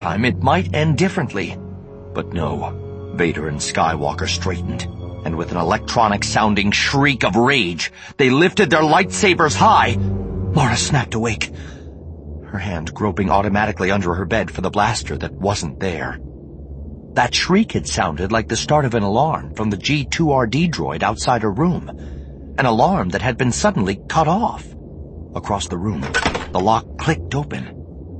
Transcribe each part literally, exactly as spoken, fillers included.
time it might end differently. But no, Vader and Skywalker straightened, and with an electronic-sounding shriek of rage, they lifted their lightsabers high. Mara snapped awake, her hand groping automatically under her bed for the blaster that wasn't there. That shriek had sounded like the start of an alarm from the G two R D droid outside her room, an alarm that had been suddenly cut off. Across the room, the lock clicked open.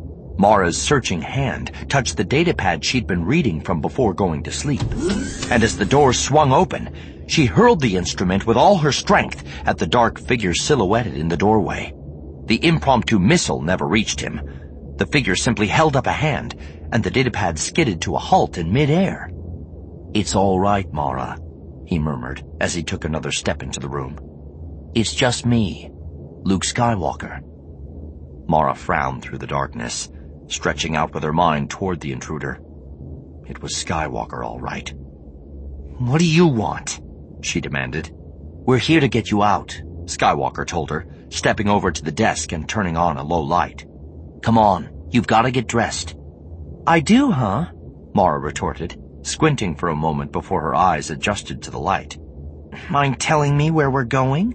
Mara's searching hand touched the datapad she'd been reading from before going to sleep, and as the door swung open, she hurled the instrument with all her strength at the dark figure silhouetted in the doorway. The impromptu missile never reached him. The figure simply held up a hand, and the datapad skidded to a halt in midair. "It's all right, Mara," he murmured as he took another step into the room. "It's just me, Luke Skywalker." Mara frowned through the darkness, stretching out with her mind toward the intruder. It was Skywalker, all right. "What do you want?" she demanded. "We're here to get you out," Skywalker told her, stepping over to the desk and turning on a low light. "Come on, you've got to get dressed." "I do, huh?" Mara retorted, squinting for a moment before her eyes adjusted to the light. "Mind telling me where we're going?"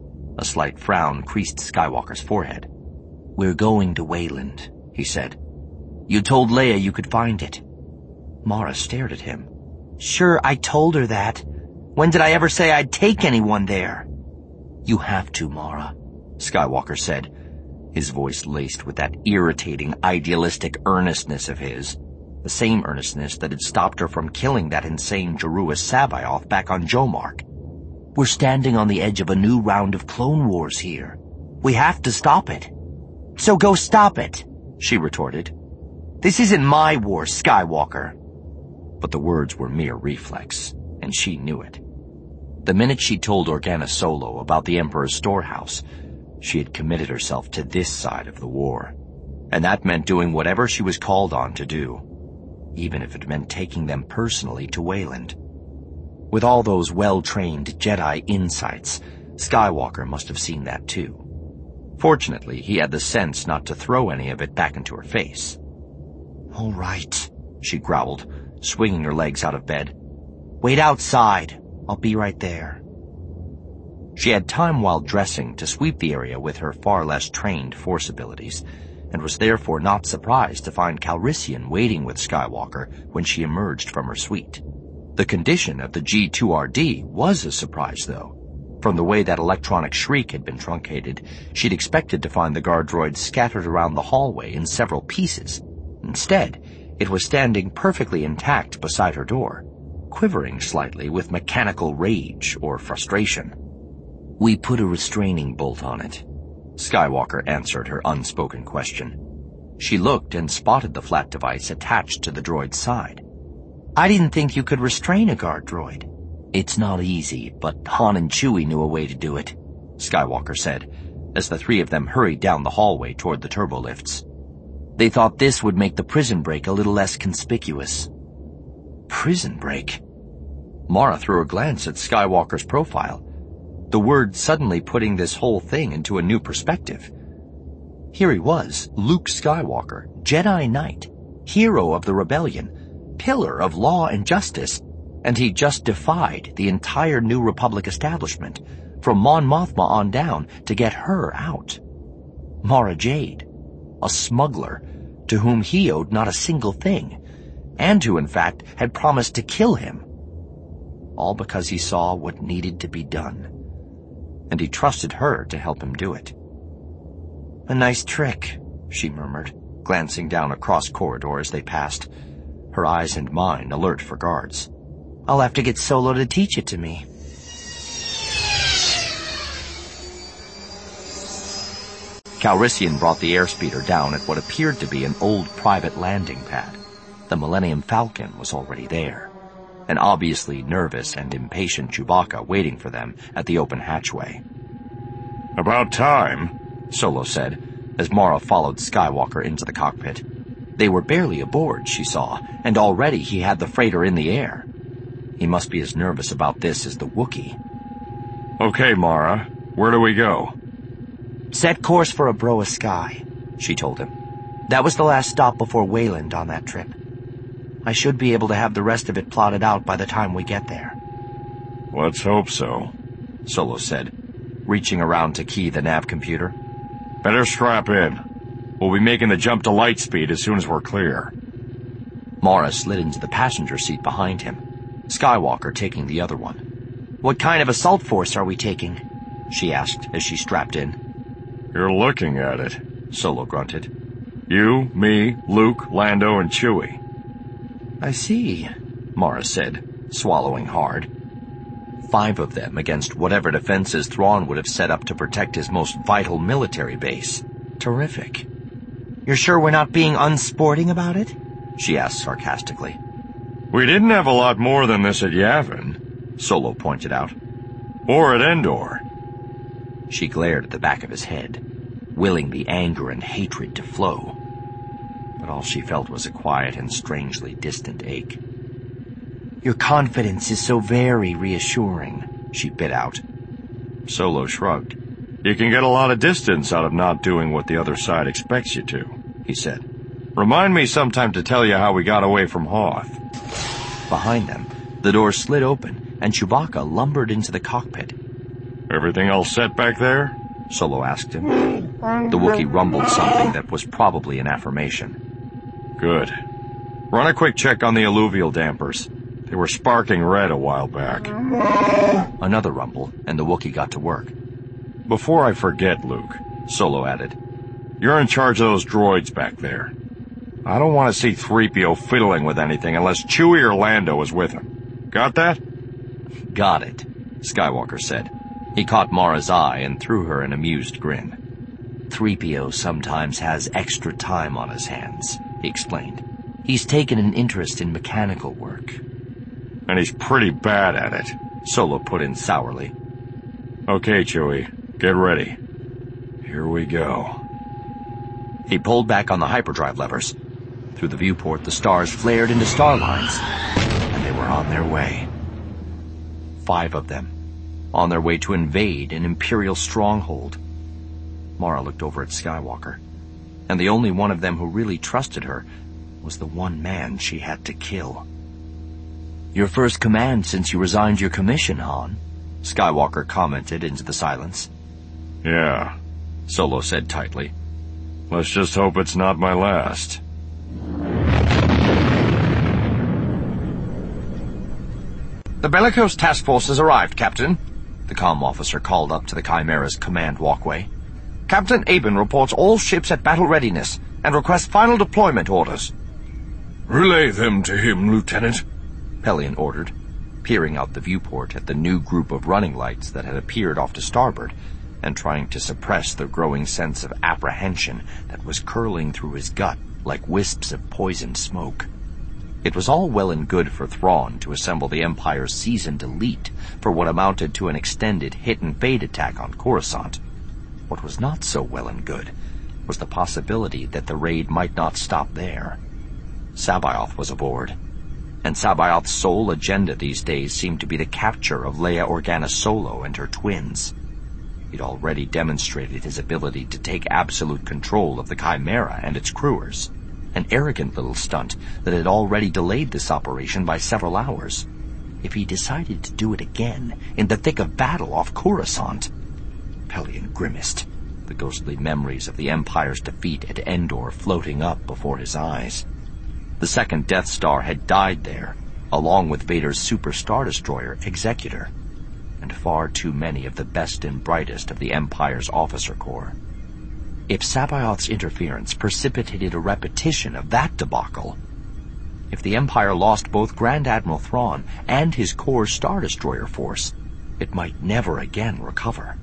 A slight frown creased Skywalker's forehead. "We're going to Wayland," he said. "You told Leia you could find it." Mara stared at him. "Sure, I told her that. When did I ever say I'd take anyone there?" "You have to, Mara," Skywalker said, his voice laced with that irritating, idealistic earnestness of his, the same earnestness that had stopped her from killing that insane Jaruus Sabayoth back on Jomark. "We're standing on the edge of a new round of Clone Wars here. We have to stop it." "So go stop it," she retorted. "This isn't my war, Skywalker." But the words were mere reflex, and she knew it. The minute she told Organa Solo about the Emperor's storehouse, she had committed herself to this side of the war, and that meant doing whatever she was called on to do, even if it meant taking them personally to Wayland. With all those well-trained Jedi insights, Skywalker must have seen that too. Fortunately, he had the sense not to throw any of it back into her face. "All right," she growled, swinging her legs out of bed. "Wait outside. I'll be right there." She had time while dressing to sweep the area with her far less trained Force abilities, and was therefore not surprised to find Calrissian waiting with Skywalker when she emerged from her suite. The condition of the G two R D was a surprise, though. From the way that electronic shriek had been truncated, she'd expected to find the guard droid scattered around the hallway in several pieces. Instead, it was standing perfectly intact beside her door, quivering slightly with mechanical rage or frustration. "We put a restraining bolt on it," Skywalker answered her unspoken question. She looked and spotted the flat device attached to the droid's side. "I didn't think you could restrain a guard droid." "It's not easy, but Han and Chewie knew a way to do it," Skywalker said, as the three of them hurried down the hallway toward the turbolifts. "They thought this would make the prison break a little less conspicuous." Prison break? Mara threw a glance at Skywalker's profile, the word suddenly putting this whole thing into a new perspective. Here he was, Luke Skywalker, Jedi Knight, hero of the rebellion, pillar of law and justice, and he just defied the entire New Republic establishment, from Mon Mothma on down, to get her out. Mara Jade, a smuggler to whom he owed not a single thing, and who in fact had promised to kill him. All because he saw what needed to be done, and he trusted her to help him do it. "A nice trick," she murmured, glancing down a cross corridor as they passed, her eyes and mine alert for guards. "I'll have to get Solo to teach it to me." Calrissian brought the airspeeder down at what appeared to be an old private landing pad. The Millennium Falcon was already there, an obviously nervous and impatient Chewbacca waiting for them at the open hatchway. "About time," Solo said, as Mara followed Skywalker into the cockpit. They were barely aboard, she saw, and already he had the freighter in the air. He must be as nervous about this as the Wookiee. "Okay, Mara, where do we go?" "Set course for Abroa Sky," she told him. That was the last stop before Wayland on that trip. I should be able to have the rest of it plotted out by the time we get there. Let's hope so, Solo said, reaching around to key the nav computer. Better strap in. We'll be making the jump to light speed as soon as we're clear. Mara slid into the passenger seat behind him, Skywalker taking the other one. What kind of assault force are we taking? She asked as she strapped in. You're looking at it, Solo grunted. You, me, Luke, Lando, and Chewie. I see, Mara said, swallowing hard. Five of them against whatever defenses Thrawn would have set up to protect his most vital military base. Terrific. You're sure we're not being unsporting about it? She asked sarcastically. We didn't have a lot more than this at Yavin, Solo pointed out. Or at Endor. She glared at the back of his head, willing the anger and hatred to flow. But all she felt was a quiet and strangely distant ache. Your confidence is so very reassuring, she bit out. Solo shrugged. You can get a lot of distance out of not doing what the other side expects you to, he said. Remind me sometime to tell you how we got away from Hoth. Behind them, the door slid open, and Chewbacca lumbered into the cockpit. Everything all set back there? Solo asked him. The Wookiee rumbled something that was probably an affirmation. Good. Run a quick check on the alluvial dampers. They were sparking red a while back. Another rumble, and the Wookiee got to work. Before I forget, Luke, Solo added, you're in charge of those droids back there. I don't want to see three P O fiddling with anything unless Chewie or Lando is with him. Got that? Got it, Skywalker said. He caught Mara's eye and threw her an amused grin. three P O sometimes has extra time on his hands, he explained. He's taken an interest in mechanical work. And he's pretty bad at it, Solo put in sourly. Okay, Chewie, get ready. Here we go. He pulled back on the hyperdrive levers. Through the viewport, the stars flared into star lines, and they were on their way. Five of them, on their way to invade an Imperial stronghold. Mara looked over at Skywalker, and the only one of them who really trusted her was the one man she had to kill. Your first command since you resigned your commission, Han, Skywalker commented into the silence. Yeah, Solo said tightly. Let's just hope it's not my last. The Bellicose Task Force has arrived, Captain, the comm officer called up to the Chimera's command walkway. Captain Aben reports all ships at battle readiness and requests final deployment orders. Relay them to him, Lieutenant, Pelion ordered, peering out the viewport at the new group of running lights that had appeared off to starboard and trying to suppress the growing sense of apprehension that was curling through his gut like wisps of poisoned smoke. It was all well and good for Thrawn to assemble the Empire's seasoned elite for what amounted to an extended hit-and-fade attack on Coruscant. What was not so well and good was the possibility that the raid might not stop there. C'baoth was aboard, and C'baoth's sole agenda these days seemed to be the capture of Leia Organa Solo and her twins. He'd already demonstrated his ability to take absolute control of the Chimera and its crewers, an arrogant little stunt that had already delayed this operation by several hours. If he decided to do it again, in the thick of battle off Coruscant... Pelion grimaced, the ghostly memories of the Empire's defeat at Endor floating up before his eyes. The second Death Star had died there, along with Vader's Super Star Destroyer, Executor, and far too many of the best and brightest of the Empire's officer corps. If C'baoth's interference precipitated a repetition of that debacle, if the Empire lost both Grand Admiral Thrawn and his core Star Destroyer force, it might never again recover.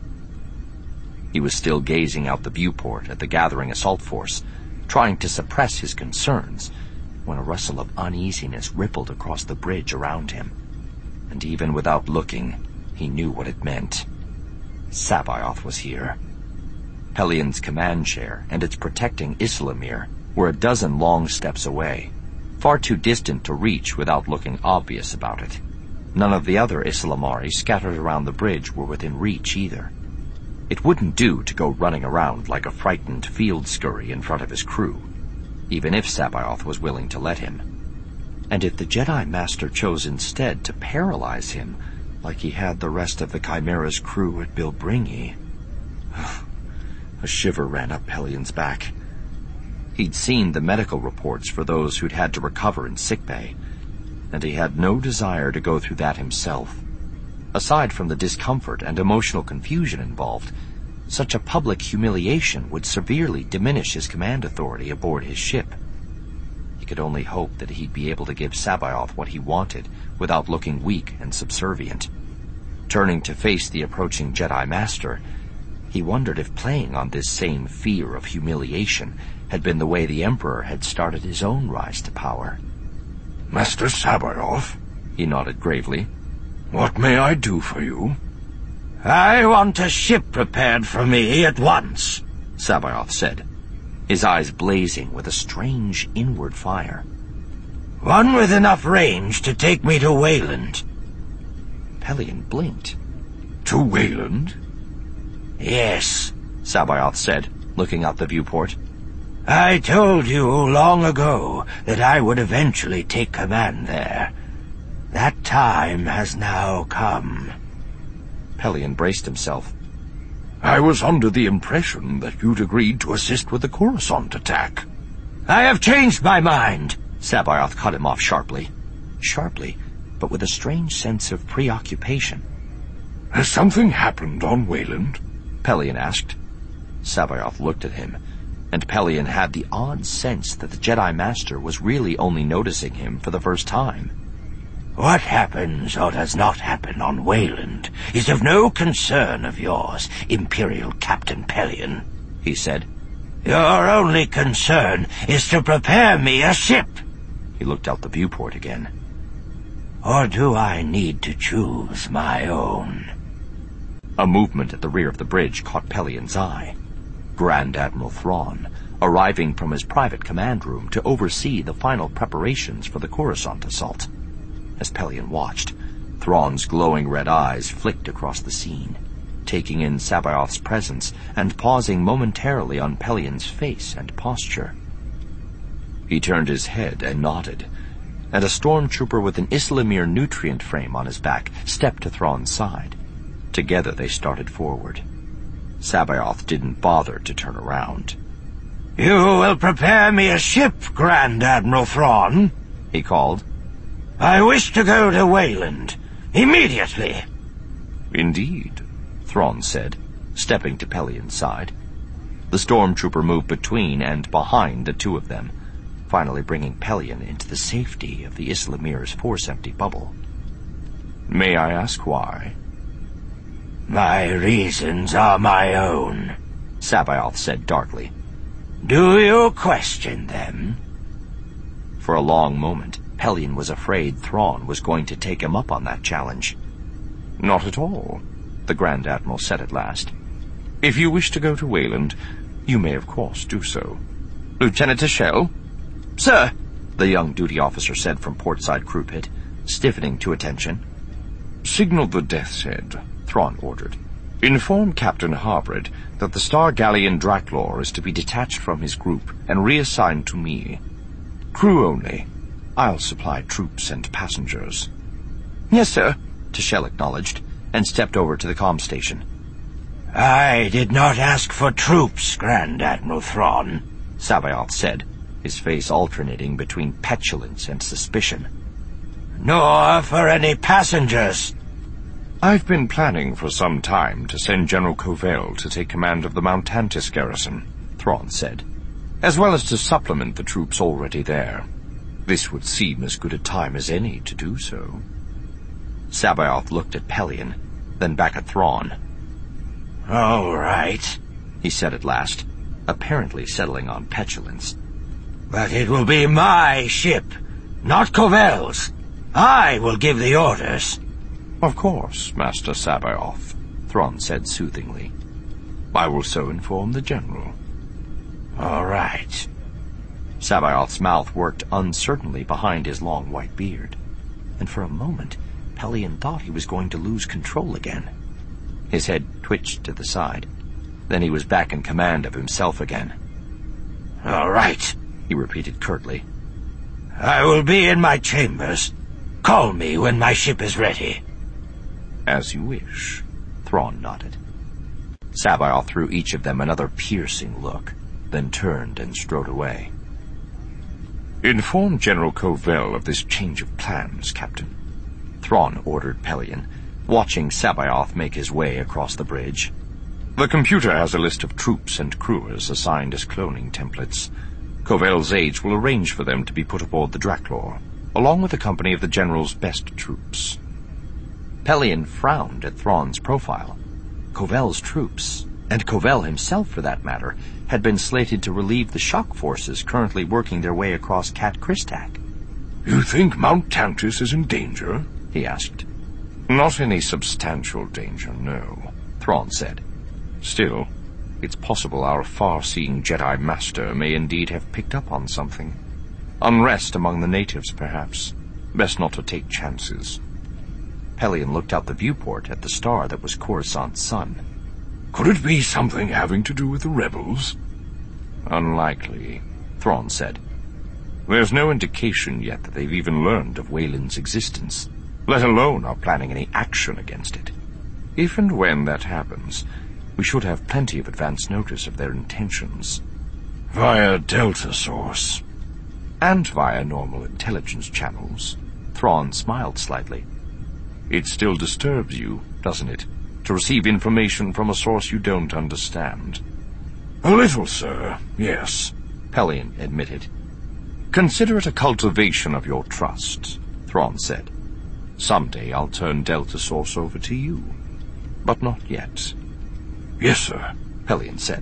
He was still gazing out the viewport at the gathering assault force, trying to suppress his concerns, when a rustle of uneasiness rippled across the bridge around him. And even without looking, he knew what it meant. C'baoth was here. Pelion's command chair and its protecting Islamir were a dozen long steps away, far too distant to reach without looking obvious about it. None of the other Islamari scattered around the bridge were within reach either. It wouldn't do to go running around like a frightened field scurry in front of his crew. even if Sabaoth was willing to let him. And if the Jedi Master chose instead to paralyze him, like he had the rest of the Chimera's crew at Bilbringi... A shiver ran up Pellion's back. He'd seen the medical reports for those who'd had to recover in sickbay, and he had no desire to go through that himself. Aside from the discomfort and emotional confusion involved, such a public humiliation would severely diminish his command authority aboard his ship. He could only hope that he'd be able to give Sabaoth what he wanted without looking weak and subservient. Turning to face the approaching Jedi Master, he wondered if playing on this same fear of humiliation had been the way the Emperor had started his own rise to power. "Master Sabaoth," he nodded gravely. "What may I do for you?" "I want a ship prepared for me at once," Sabaoth said, his eyes blazing with a strange inward fire. "One with enough range to take me to Wayland." Pelion blinked. "To Wayland?" "Yes," Sabaoth said, looking out the viewport. "I told you long ago that I would eventually take command there. That time has now come." Pelion braced himself. "I was under the impression that you'd agreed to assist with the Coruscant attack." "I have changed my mind," Sabaoth cut him off sharply. Sharply, but with a strange sense of preoccupation. "Has something happened on Wayland?" Pelion asked. Sabaoth looked at him, and Pelion had the odd sense that the Jedi Master was really only noticing him for the first time. "What happens or does not happen on Wayland is of no concern of yours, Imperial Captain Pelion," he said. "Your only concern is to prepare me a ship." He looked out the viewport again. "Or do I need to choose my own?" A movement at the rear of the bridge caught Pelion's eye. Grand Admiral Thrawn, arriving from his private command room to oversee the final preparations for the Coruscant assault. As Pelion watched, Thrawn's glowing red eyes flicked across the scene, taking in Sabaoth's presence and pausing momentarily on Pelion's face and posture. He turned his head and nodded, and a stormtrooper with an Islamir nutrient frame on his back stepped to Thrawn's side. Together they started forward. Sabaoth didn't bother to turn around. "You will prepare me a ship, Grand Admiral Thrawn," he called. "I wish to go to Wayland, immediately." "Indeed," Thrawn said, stepping to Pelion's side. The stormtrooper moved between and behind the two of them, finally bringing Pelion into the safety of the Islamir's force-empty bubble. "May I ask why?" "My reasons are my own," Sabaoth said darkly. "Do you question them?" For a long moment, Pelion was afraid Thrawn was going to take him up on that challenge. "Not at all," the Grand Admiral said at last. "If you wish to go to Wayland, you may of course do so." "Lieutenant Ashell?" "Sir," the young duty officer said from portside crew pit, stiffening to attention. "Signal the Death's Head," Thrawn ordered. "Inform Captain Harbred that the Star Galleon Draklor is to be detached from his group and reassigned to me. Crew only. I'll supply troops and passengers." "Yes, sir," Tashel acknowledged, and stepped over to the comm station. "I did not ask for troops, Grand Admiral Thrawn," Sabaoth said, his face alternating between petulance and suspicion. "Nor for any passengers." "I've been planning for some time to send General Covell to take command of the Mount Tantis garrison," Thrawn said, "as well as to supplement the troops already there. This would seem as good a time as any to do so." Sabaoth looked at Pelion, then back at Thrawn. "All right," he said at last, apparently settling on petulance. "But it will be my ship, not Covell's. I will give the orders." "Of course, Master Sabaoth," Thrawn said soothingly. "I will so inform the General." "All right." Sabaoth's mouth worked uncertainly behind his long white beard, and for a moment Pelion thought he was going to lose control again. His head twitched to the side. Then he was back in command of himself again. "All right. he repeated curtly. I will be in my chambers. Call me when my ship is ready. As you wish, Thrawn nodded. Sabayoth threw each of them another piercing look, then turned and strode away. Inform General Covell of this change of plans, Captain, Thrawn ordered Pellaeon, watching Sabayoth make his way across the bridge. The computer has a list of troops and crewers assigned as cloning templates. Covell's aides will arrange for them to be put aboard the Draklor, along with a company of the General's best troops. Pellaeon frowned at Thrawn's profile. Covell's troops, and Covell himself for that matter, had been slated to relieve the shock forces currently working their way across Cat Kristak. You think Mount Tantus is in danger? He asked. Not any substantial danger, no, Thrawn said. Still, it's possible our far-seeing Jedi Master may indeed have picked up on something. Unrest among the natives, perhaps. Best not to take chances. Pellaeon looked out the viewport at the star that was Coruscant's sun. Could it be something having to do with the rebels? Unlikely, Thrawn said. There's no indication yet that they've even learned of Wayland's existence, let alone are planning any action against it. If and when that happens, we should have plenty of advance notice of their intentions. Via Delta Source. And via normal intelligence channels. Thrawn smiled slightly. It still disturbs you, doesn't it, to receive information from a source you don't understand? A little, sir, yes, Pellaeon admitted. Consider it a cultivation of your trust, Thrawn said. Someday I'll turn Delta Source over to you, but not yet. Yes, sir, Pellaeon said.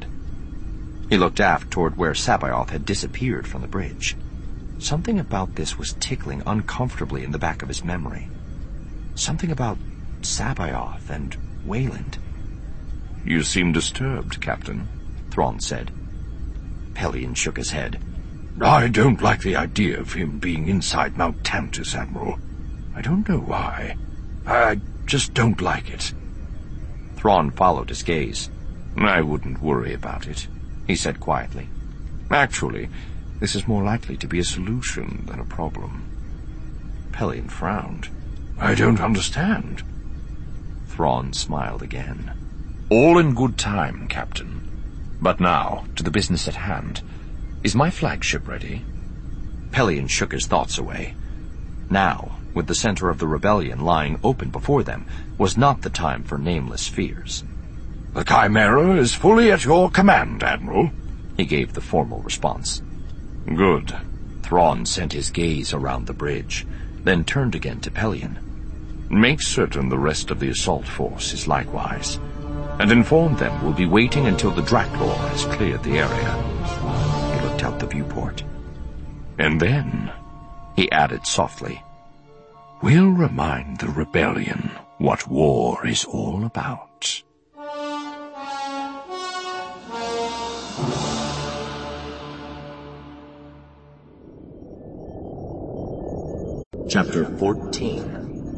He looked aft toward where Sabayoth had disappeared from the bridge. Something about this was tickling uncomfortably in the back of his memory. Something about Sabayoth and Wayland. You seem disturbed, Captain, Thrawn said. Pellaeon shook his head. I don't like the idea of him being inside Mount Tantus, Admiral. I don't know why. I just don't like it. Thrawn followed his gaze. I wouldn't worry about it, he said quietly. Actually, this is more likely to be a solution than a problem. Pellaeon frowned. I don't understand. Thrawn smiled again. All in good time, Captain. But now, to the business at hand. Is my flagship ready? Pellaeon shook his thoughts away. Now, with the center of the rebellion lying open before them, was not the time for nameless fears. The Chimera is fully at your command, Admiral, he gave the formal response. Good. Thrawn sent his gaze around the bridge, then turned again to Pellaeon. Make certain the rest of the assault force is likewise, and inform them we'll be waiting until the Draklor has cleared the area. He looked out the viewport. And then, he added softly, we'll remind the rebellion what war is all about. Chapter fourteen.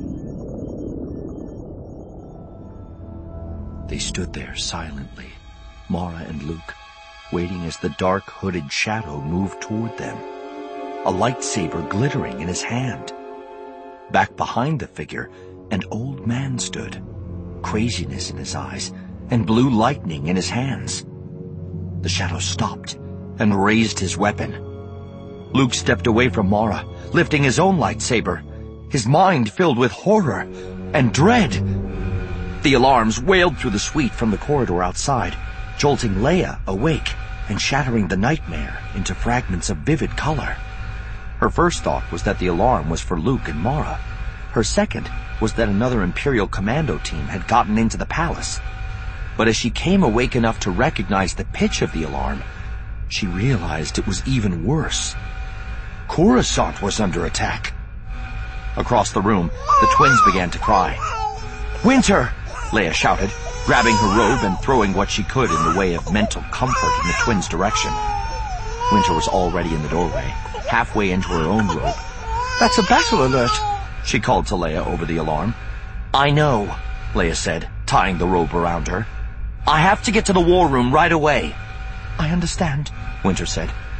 They stood there silently, Mara and Luke, waiting as the dark hooded shadow moved toward them, a lightsaber glittering in his hand. Back behind the figure, an old man stood, craziness in his eyes and blue lightning in his hands. The shadow stopped and raised his weapon. Luke stepped away from Mara, lifting his own lightsaber, his mind filled with horror and dread. The alarms wailed through the suite from the corridor outside, jolting Leia awake and shattering the nightmare into fragments of vivid color. Her first thought was that the alarm was for Luke and Mara. Her second was that another Imperial commando team had gotten into the palace. But as she came awake enough to recognize the pitch of the alarm, she realized it was even worse. Coruscant was under attack. Across the room, the twins began to cry. "Winter!" Leia shouted, grabbing her robe and throwing what she could in the way of mental comfort in the twins' direction. Winter was already in the doorway, halfway into her own robe. "That's a battle alert," she called to Leia over the alarm. "I know," Leia said, tying the robe around her. "I have to get to the war room right away." "I understand," Winter said,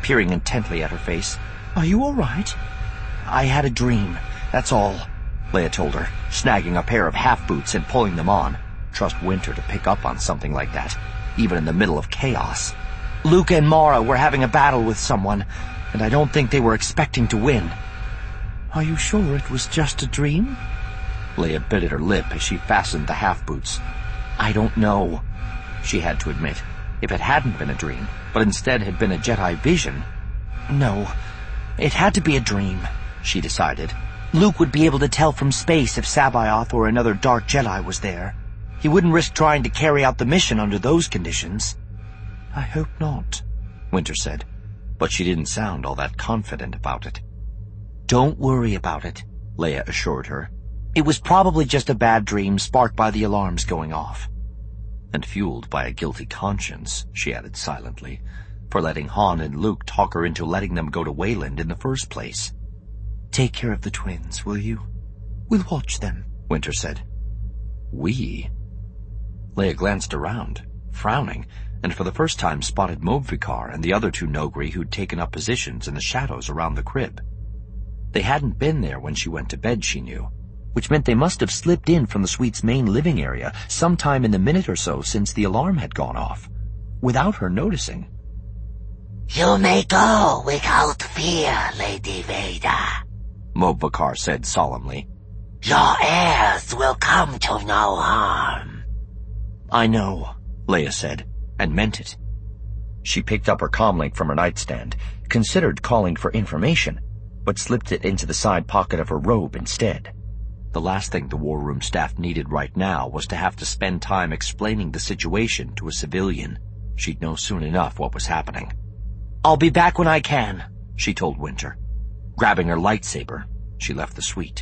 peering intently at her face. "Are you all right?" "I had a dream, that's all," Leia told her, snagging a pair of half-boots and pulling them on. Trust Winter to pick up on something like that, even in the middle of chaos. "Luke and Mara were having a battle with someone, and I don't think they were expecting to win." "Are you sure it was just a dream?" Leia bit at her lip as she fastened the half-boots. "I don't know," she had to admit. If it hadn't been a dream, but instead had been a Jedi vision... No, it had to be a dream, she decided. Luke would be able to tell from space if Sabaoth or another Dark Jedi was there. He wouldn't risk trying to carry out the mission under those conditions. "I hope not," Winter said, but she didn't sound all that confident about it. "Don't worry about it," Leia assured her. "It was probably just a bad dream sparked by the alarms going off." And fueled by a guilty conscience, she added silently, for letting Han and Luke talk her into letting them go to Wayland in the first place. "Take care of the twins, will you? We'll watch them," Winter said. "We?" Leia glanced around, frowning, and for the first time spotted Mobvikar and the other two Noghri who'd taken up positions in the shadows around the crib. They hadn't been there when she went to bed, she knew, which meant they must have slipped in from the suite's main living area sometime in the minute or so since the alarm had gone off, without her noticing. "You may go without fear, Lady Vader," Mobvikar said solemnly. "Your heirs will come to no harm." "I know," Leia said, and meant it. She picked up her comlink from her nightstand, considered calling for information, but slipped it into the side pocket of her robe instead. The last thing the war room staff needed right now was to have to spend time explaining the situation to a civilian. She'd know soon enough what was happening. "I'll be back when I can," she told Winter. Grabbing her lightsaber, she left the suite.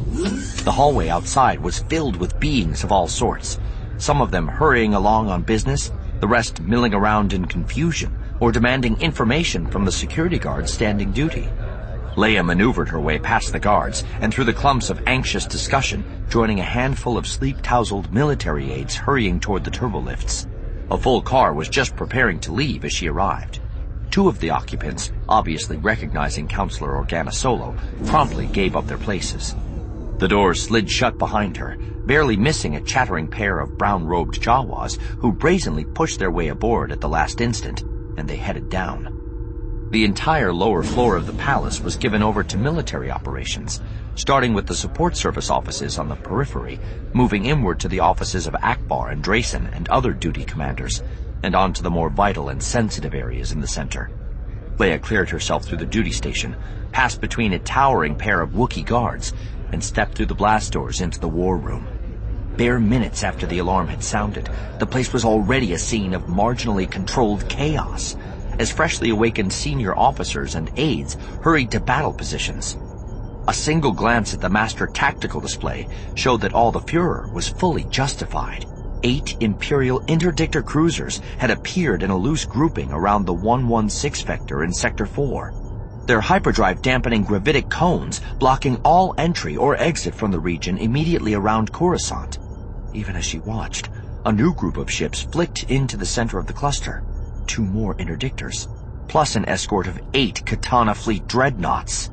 The hallway outside was filled with beings of all sorts, some of them hurrying along on business, the rest milling around in confusion or demanding information from the security guards standing duty. Leia maneuvered her way past the guards and through the clumps of anxious discussion, joining a handful of sleek-tousled military aides hurrying toward the turbolifts. A full car was just preparing to leave as she arrived. Two of the occupants, obviously recognizing Counselor Organa Solo, promptly gave up their places. The doors slid shut behind her, barely missing a chattering pair of brown-robed Jawas who brazenly pushed their way aboard at the last instant, and they headed down. The entire lower floor of the palace was given over to military operations, starting with the support service offices on the periphery, moving inward to the offices of Akbar and Drayson and other duty commanders, and on to the more vital and sensitive areas in the center. Leia cleared herself through the duty station, passed between a towering pair of Wookiee guards, and stepped through the blast doors into the war room. Bare minutes after the alarm had sounded, the place was already a scene of marginally controlled chaos, as freshly awakened senior officers and aides hurried to battle positions. A single glance at the master tactical display showed that all the Fuhrer was fully justified. Eight Imperial interdictor cruisers had appeared in a loose grouping around the one one six vector in Sector four, their hyperdrive dampening gravitic cones blocking all entry or exit from the region immediately around Coruscant. Even as she watched, a new group of ships flicked into the center of the cluster. Two more interdictors, plus an escort of eight Katana Fleet dreadnoughts.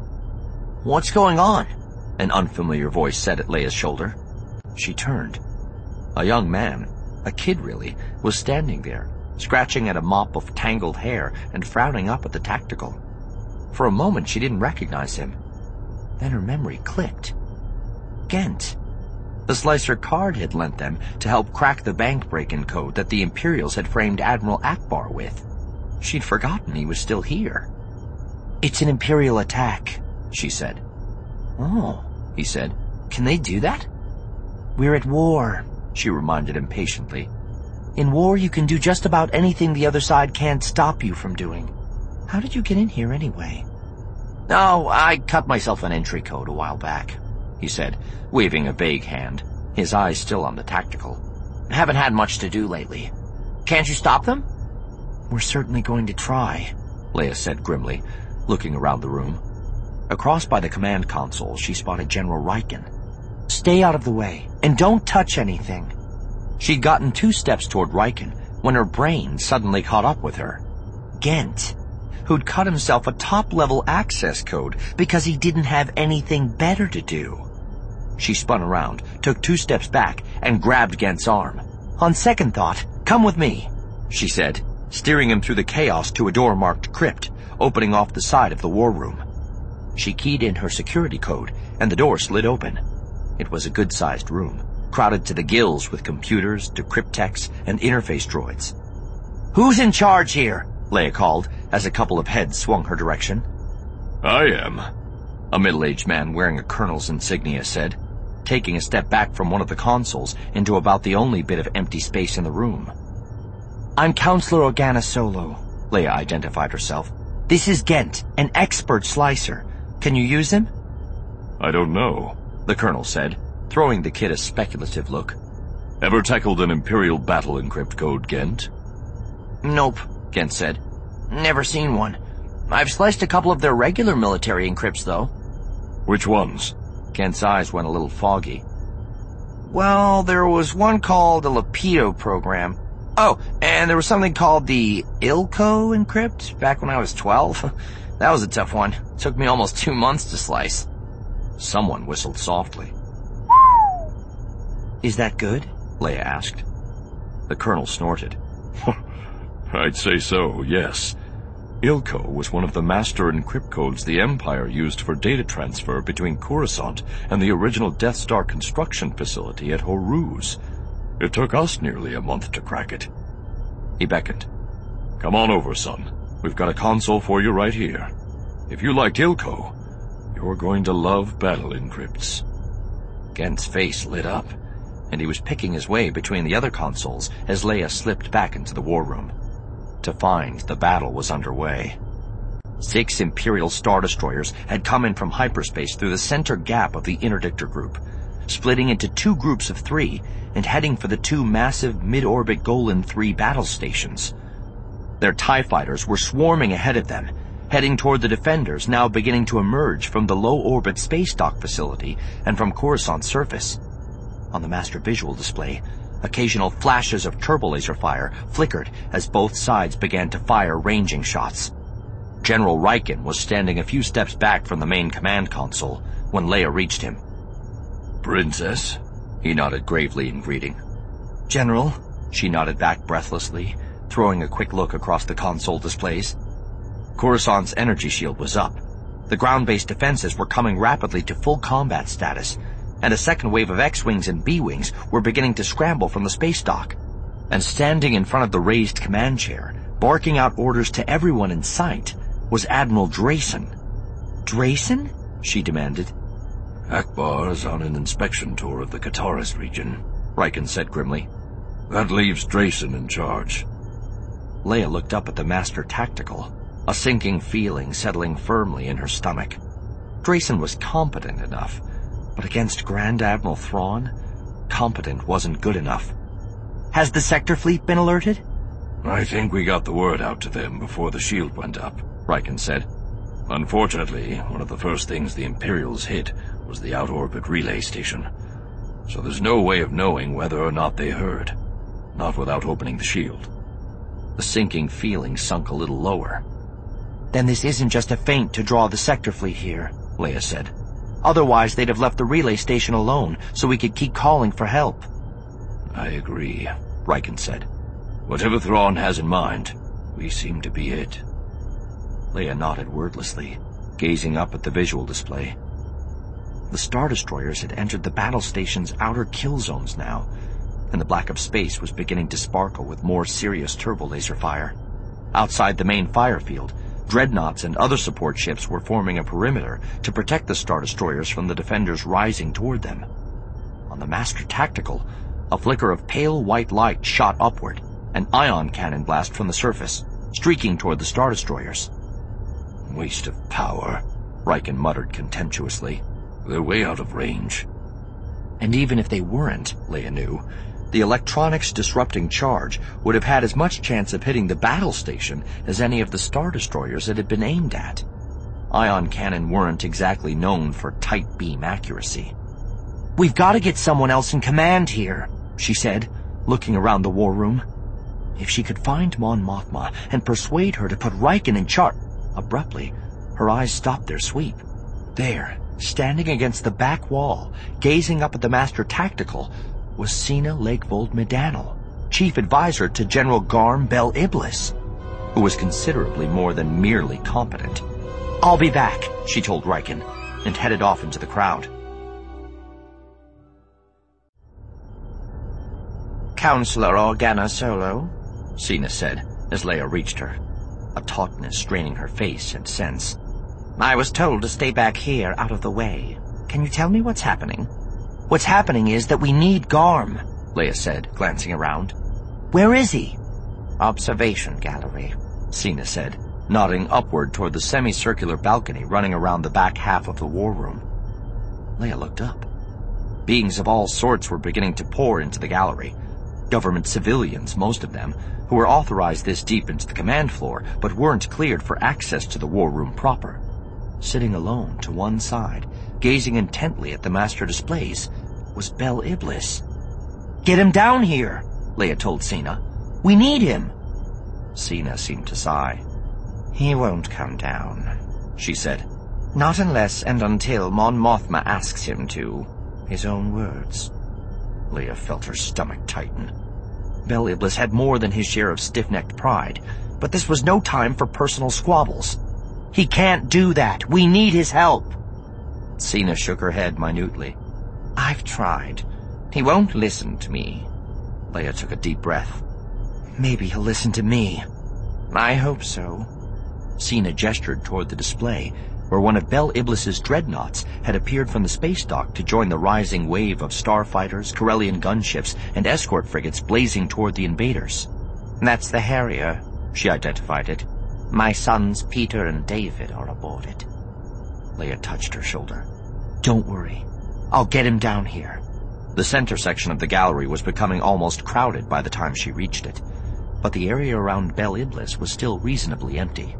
"What's going on?" an unfamiliar voice said at Leia's shoulder. She turned. A young man, a kid really, was standing there, scratching at a mop of tangled hair and frowning up at the tactical. For a moment she didn't recognize him. Then her memory clicked. Ghent. The Slicer card had lent them to help crack the bank break-in code that the Imperials had framed Admiral Akbar with. She'd forgotten he was still here. "It's an Imperial attack," she said. "Oh," he said. "Can they do that?" "We're at war," she reminded him patiently. "In war you can do just about anything the other side can't stop you from doing. How did you get in here anyway?" "Oh, I cut myself an entry code a while back," he said, waving a vague hand, his eyes still on the tactical. "Haven't had much to do lately. Can't you stop them?" "We're certainly going to try," Leia said grimly, looking around the room. Across by the command console, she spotted General Riken. "Stay out of the way, and don't touch anything." She'd gotten two steps toward Riken when her brain suddenly caught up with her. Ghent. who'd cut himself a top-level access code because he didn't have anything better to do. She spun around, took two steps back, and grabbed Gent's arm. "On second thought, come with me," she said, steering him through the chaos to a door marked Crypt, opening off the side of the war room. She keyed in her security code, and the door slid open. It was a good-sized room, crowded to the gills with computers, decryptex, and interface droids. "Who's in charge here?" Leia called, as a couple of heads swung her direction. I am, a middle-aged man wearing a colonel's insignia said, taking a step back from one of the consoles into about the only bit of empty space in the room. "I'm Counselor Organa Solo," Leia identified herself. "This is Gent, an expert slicer. Can you use him?" I don't know, the colonel said, throwing the kid a speculative look. Ever tackled an Imperial battle encrypt code, Gent? "Nope," Gent said. "Never seen one. I've sliced a couple of their regular military encrypts, though." Which ones? Gent's eyes went a little foggy. "Well, there was one called the Lapido program. Oh, and there was something called the Ilko encrypt back when I was twelve. That was a tough one. Took me almost two months to slice." Someone whistled softly. "Is that good?" Leia asked. The colonel snorted. I'd say so, yes. Ilko was one of the master encrypt codes the Empire used for data transfer between Coruscant and the original Death Star construction facility at Horuz. It took us nearly a month to crack it. He beckoned. Come on over, son. We've got a console for you right here. If you liked Ilko, you're going to love battle encrypts. Gent's face lit up, and he was picking his way between the other consoles as Leia slipped back into the war room. To find the battle was underway. Six Imperial Star Destroyers had come in from hyperspace through the center gap of the Interdictor group, splitting into two groups of three and heading for the two massive mid-orbit Golan three battle stations. Their TIE fighters were swarming ahead of them, heading toward the defenders now beginning to emerge from the low-orbit space dock facility and from Coruscant's surface. On the master visual display, occasional flashes of turbolaser fire flickered as both sides began to fire ranging shots. General Riken was standing a few steps back from the main command console when Leia reached him. "Princess?" He nodded gravely in greeting. "General," she nodded back breathlessly, throwing a quick look across the console displays. Coruscant's energy shield was up. The ground-based defenses were coming rapidly to full combat status, and a second wave of X-Wings and B-Wings were beginning to scramble from the space dock. And standing in front of the raised command chair, barking out orders to everyone in sight, was Admiral Drayson. "Drayson?" she demanded. "Akbar's on an inspection tour of the Kataris region," Riken said grimly. "That leaves Drayson in charge." Leia looked up at the Master Tactical, a sinking feeling settling firmly in her stomach. Drayson was competent enough, but against Grand Admiral Thrawn, competent wasn't good enough. "Has the sector fleet been alerted?" "I think we got the word out to them before the shield went up," Riken said. "Unfortunately, one of the first things the Imperials hit was the out-orbit relay station. So there's no way of knowing whether or not they heard. Not without opening the shield." The sinking feeling sunk a little lower. "Then this isn't just a feint to draw the sector fleet here," Leia said. "Otherwise they'd have left the relay station alone so we could keep calling for help." "I agree," Riken said. "Whatever Thrawn has in mind, we seem to be it." Leia nodded wordlessly, gazing up at the visual display. The Star Destroyers had entered the battle station's outer kill zones now, and the black of space was beginning to sparkle with more serious turbolaser fire. Outside the main fire field, dreadnoughts and other support ships were forming a perimeter to protect the Star Destroyers from the defenders rising toward them. On the Master Tactical, a flicker of pale white light shot upward, an ion cannon blast from the surface, streaking toward the Star Destroyers. "Waste of power," Riken muttered contemptuously. "They're way out of range." And even if they weren't, Leia knew, the electronics disrupting charge would have had as much chance of hitting the battle station as any of the Star Destroyers it had been aimed at. Ion cannon weren't exactly known for tight beam accuracy. "We've got to get someone else in command here," she said, looking around the war room. If she could find Mon Mothma and persuade her to put Riken in charge... Abruptly, her eyes stopped their sweep. There, standing against the back wall, gazing up at the Master Tactical, was Sina Lakevold Medanel, chief advisor to General Garm Bel Iblis, who was considerably more than merely competent. "I'll be back," she told Riken, and headed off into the crowd. "Counselor Organa Solo," Sina said, as Leia reached her, a tautness straining her face and sense. "I was told to stay back here out of the way. Can you tell me what's happening?" "What's happening is that we need Garm," Leia said, glancing around. "Where is he?" "Observation gallery," Sina said, nodding upward toward the semicircular balcony running around the back half of the war room. Leia looked up. Beings of all sorts were beginning to pour into the gallery. Government civilians, most of them, who were authorized this deep into the command floor, but weren't cleared for access to the war room proper. Sitting alone to one side, gazing intently at the master displays, was Bel Iblis. "Get him down here," Leia told Sina. "We need him." Sina seemed to sigh. "He won't come down," she said. "Not unless and until Mon Mothma asks him to. His own words." Leia felt her stomach tighten. Bel Iblis had more than his share of stiff-necked pride, but this was no time for personal squabbles. "He can't do that. We need his help." Sina shook her head minutely. "I've tried. He won't listen to me." Leia took a deep breath. "Maybe he'll listen to me." "I hope so." Sina gestured toward the display, where one of Bel Iblis's dreadnoughts had appeared from the space dock to join the rising wave of starfighters, Corellian gunships, and escort frigates blazing toward the invaders. "That's the Harrier," she identified it. "My sons Peter and David are aboard it." Leia touched her shoulder. "Don't worry. I'll get him down here." The center section of the gallery was becoming almost crowded by the time she reached it, but the area around Bel Iblis was still reasonably empty.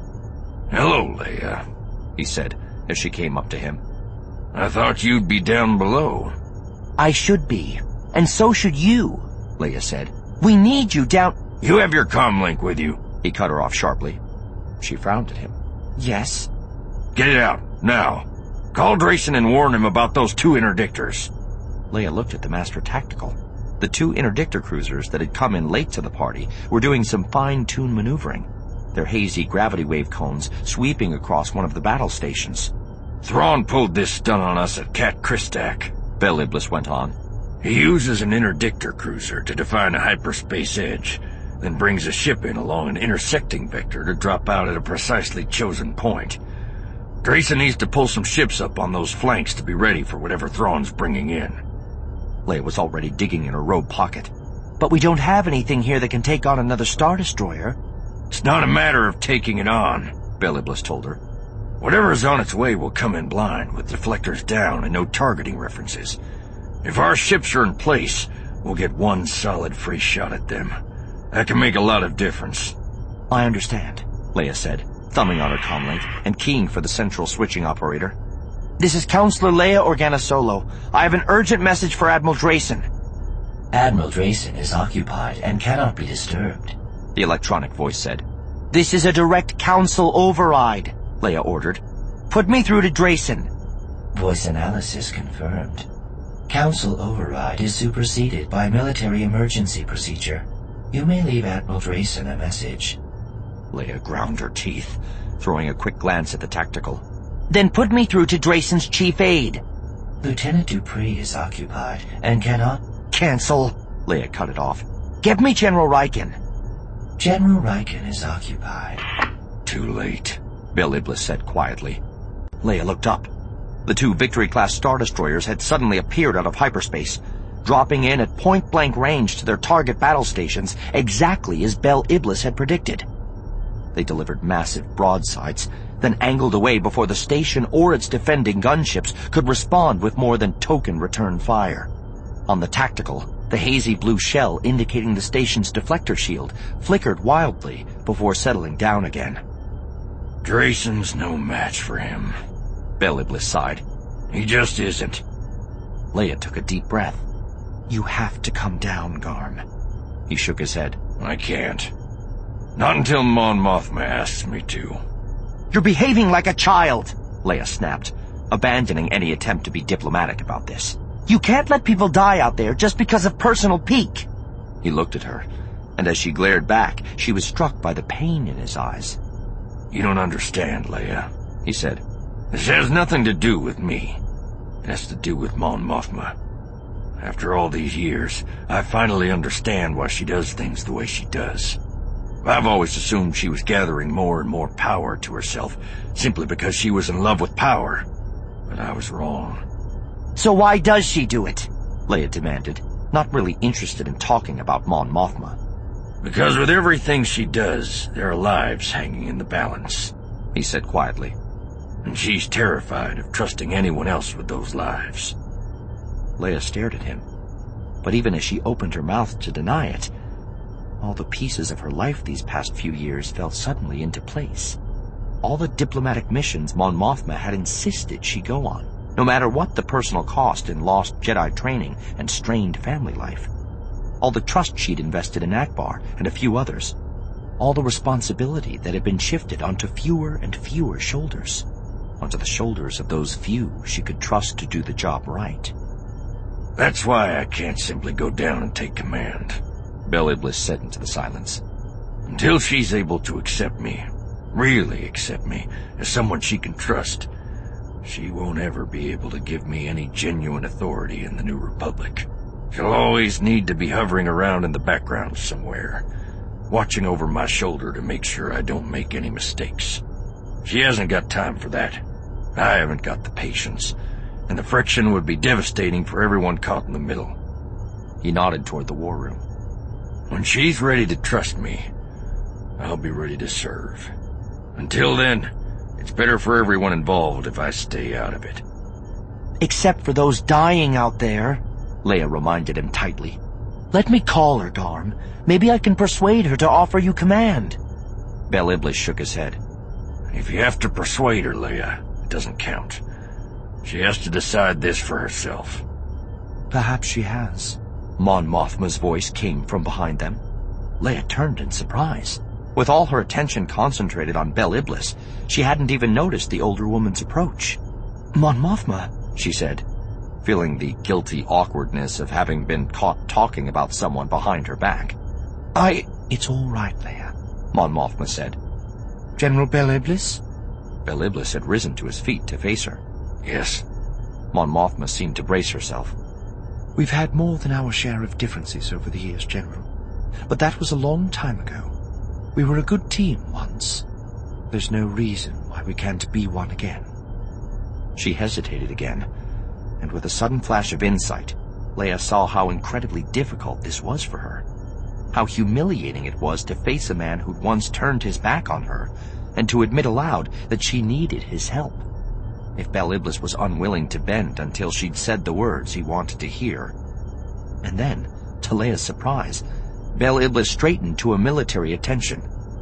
"Hello, Leia," he said, as she came up to him. "I thought you'd be down below." "I should be, and so should you," Leia said. "We need you down—" "You have your comlink with you," he cut her off sharply. She frowned at him. "Yes?" "Get it out, now. Call Drayson and warn him about those two interdictors." Leia looked at the Master Tactical. The two interdictor cruisers that had come in late to the party were doing some fine-tuned maneuvering, their hazy gravity wave cones sweeping across one of the battle stations. "Thrawn pulled this stunt on us at Cat Kristak," Bel Iblis went on. "He uses an interdictor cruiser to define a hyperspace edge, then brings a ship in along an intersecting vector to drop out at a precisely chosen point. Drayson needs to pull some ships up on those flanks to be ready for whatever Thrawn's bringing in." Leia was already digging in her robe pocket. "But we don't have anything here that can take on another Star Destroyer." "It's not a matter of taking it on," Bel Iblis told her. "Whatever's on its way will come in blind, with deflectors down and no targeting references. If our ships are in place, we'll get one solid free shot at them. That can make a lot of difference." "I understand," Leia said, thumbing on her comlink and keying for the central switching operator. "This is Counselor Leia Organa Solo. I have an urgent message for Admiral Drayson." "Admiral Drayson is occupied and cannot be disturbed," the electronic voice said. "This is a direct council override," Leia ordered. "Put me through to Drayson." Voice analysis confirmed. Council override is superseded by military emergency procedure. You may leave Admiral Drayson a message. Leia ground her teeth, throwing a quick glance at the tactical. "Then put me through to Drayson's chief aide." Lieutenant Dupree is occupied and cannot... "Cancel," Leia cut it off. "Give me General Riken." General Riken is occupied. "Too late," Bel Iblis said quietly. Leia looked up. The two Victory-class Star Destroyers had suddenly appeared out of hyperspace, dropping in at point-blank range to their target battle stations exactly as Bel Iblis had predicted. They delivered massive broadsides, then angled away before the station or its defending gunships could respond with more than token return fire. On the tactical, the hazy blue shell indicating the station's deflector shield flickered wildly before settling down again. "Drayson's no match for him," Bel Iblis sighed. "He just isn't." Leia took a deep breath. "You have to come down, Garm." He shook his head. "I can't. Not until Mon Mothma asks me to." You're behaving like a child, Leia snapped, abandoning any attempt to be diplomatic about this. You can't let people die out there just because of personal pique. He looked at her, and as she glared back, she was struck by the pain in his eyes. You don't understand, Leia, he said. This has nothing to do with me. It has to do with Mon Mothma. After all these years, I finally understand why she does things the way she does. I've always assumed she was gathering more and more power to herself, simply because she was in love with power. But I was wrong. So why does she do it? Leia demanded, not really interested in talking about Mon Mothma. Because with everything she does, there are lives hanging in the balance, he said quietly. And she's terrified of trusting anyone else with those lives. Leia stared at him, but even as she opened her mouth to deny it, all the pieces of her life these past few years fell suddenly into place. All the diplomatic missions Mon Mothma had insisted she go on, no matter what the personal cost in lost Jedi training and strained family life. All the trust she'd invested in Akbar and a few others. All the responsibility that had been shifted onto fewer and fewer shoulders. Onto the shoulders of those few she could trust to do the job right. That's why I can't simply go down and take command, Bel Iblis said into the silence. Until she's able to accept me, really accept me, as someone she can trust, she won't ever be able to give me any genuine authority in the New Republic. She'll always need to be hovering around in the background somewhere, watching over my shoulder to make sure I don't make any mistakes. She hasn't got time for that. I haven't got the patience, and the friction would be devastating for everyone caught in the middle. He nodded toward the war room. When she's ready to trust me, I'll be ready to serve. Until then, it's better for everyone involved if I stay out of it. Except for those dying out there, Leia reminded him tightly. Let me call her, Garm. Maybe I can persuade her to offer you command. Bel Iblis shook his head. If you have to persuade her, Leia, it doesn't count. She has to decide this for herself. Perhaps she has. Mon Mothma's voice came from behind them. Leia turned in surprise. With all her attention concentrated on Bel Iblis, she hadn't even noticed the older woman's approach. Mon Mothma, she said, feeling the guilty awkwardness of having been caught talking about someone behind her back. I... It's all right, Leia, Mon Mothma said. General Bel Iblis? Bel Iblis had risen to his feet to face her. Yes. Mon Mothma seemed to brace herself. We've had more than our share of differences over the years, General. But that was a long time ago. We were a good team once. There's no reason why we can't be one again. She hesitated again, and with a sudden flash of insight, Leia saw how incredibly difficult this was for her. How humiliating it was to face a man who'd once turned his back on her, and to admit aloud that she needed his help. If Bel Iblis was unwilling to bend until she'd said the words he wanted to hear. And then, to Leia's surprise, Bel Iblis straightened to a military attention.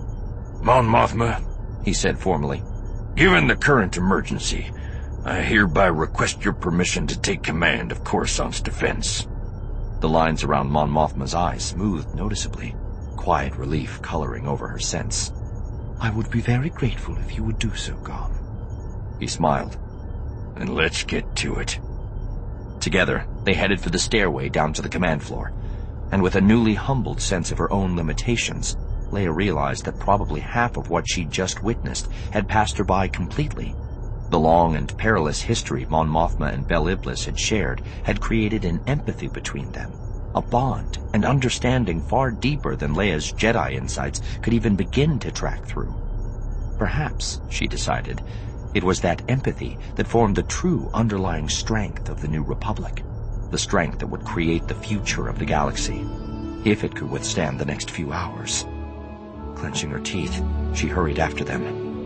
Mon Mothma, he said formally, given the current emergency, I hereby request your permission to take command of Coruscant's defense. The lines around Mon Mothma's eyes smoothed noticeably, quiet relief coloring over her sense. I would be very grateful if you would do so, Garm. He smiled. Then let's get to it. Together, they headed for the stairway down to the command floor, and with a newly humbled sense of her own limitations, Leia realized that probably half of what she'd just witnessed had passed her by completely. The long and perilous history Mon Mothma and Bel Iblis had shared had created an empathy between them, a bond and understanding far deeper than Leia's Jedi insights could even begin to track through. Perhaps, she decided, it was that empathy that formed the true underlying strength of the New Republic, the strength that would create the future of the galaxy, if it could withstand the next few hours. Clenching her teeth, she hurried after them.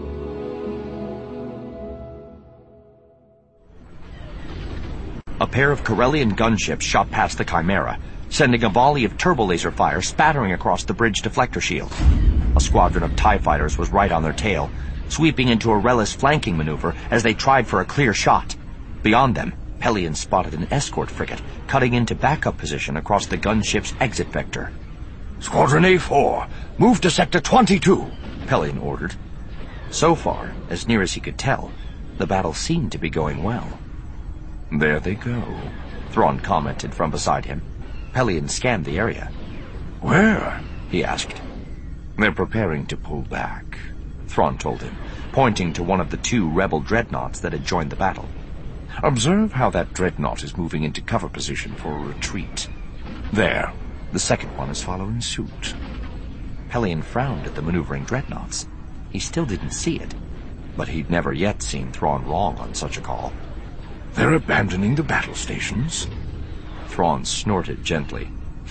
A pair of Corellian gunships shot past the Chimera, sending a volley of turbolaser fire spattering across the bridge deflector shield. A squadron of TIE fighters was right on their tail, sweeping into a Relis flanking maneuver as they tried for a clear shot. Beyond them, Pelion spotted an escort frigate cutting into backup position across the gunship's exit vector. Squadron A four, move to Sector twenty-two, Pelion ordered. So far, as near as he could tell, the battle seemed to be going well. There they go, Thrawn commented from beside him. Pelion scanned the area. Where? He asked. They're preparing to pull back, Thrawn told him, pointing to one of the two rebel dreadnoughts that had joined the battle. Observe how that dreadnought is moving into cover position for a retreat. There, the second one is following suit. Pelion frowned at the maneuvering dreadnoughts. He still didn't see it, but he'd never yet seen Thrawn wrong on such a call. They're abandoning the battle stations? Thrawn snorted gently.